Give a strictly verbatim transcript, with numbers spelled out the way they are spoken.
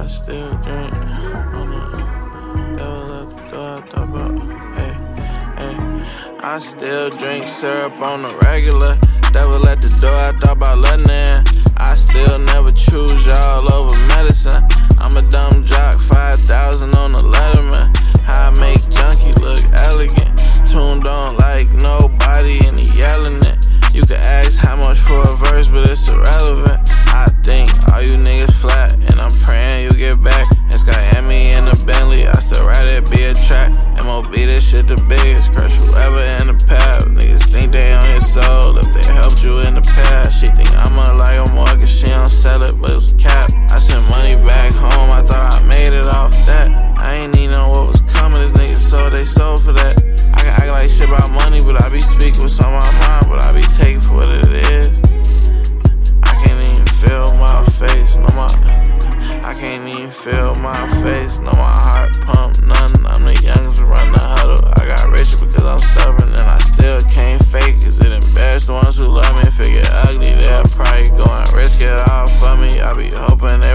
I still drink. On the devil at the door, I thought about, hey, hey. I still drink syrup on the regular. Devil at the door, I thought about letting in. I still never choose y'all over medicine. I'm a dumb jock, five thousand on the Letterman. How I make junkie look elegant. Tuned on like nobody and he yelling it. You can ask how much for a verse, but it's irrelevant. I think all you niggas flat, and I'm praying you get back. It's got Emmy in the Bentley, I still ride it, be a track. M O B, this shit the biggest, crush whoever in the path. Niggas think they on your soul if they helped you in the past. She think I'ma like her more cause she don't sell it, but it was cap. I sent money back home, I thought I made it off that. I ain't even know what was coming, this nigga sold they sold for that. I can act like shit about money, but I be speaking what's on my mind, but I be taking for what it is. I can't even feel my face, no my I can't even feel my face, no my heart pump, nothing. I'm the youngest to run the huddle. I got richer because I'm stubborn, and I still can't fake. Cause it embarrassed the ones who love me. Figure ugly, they'll probably go and risk it all for me. I be hoping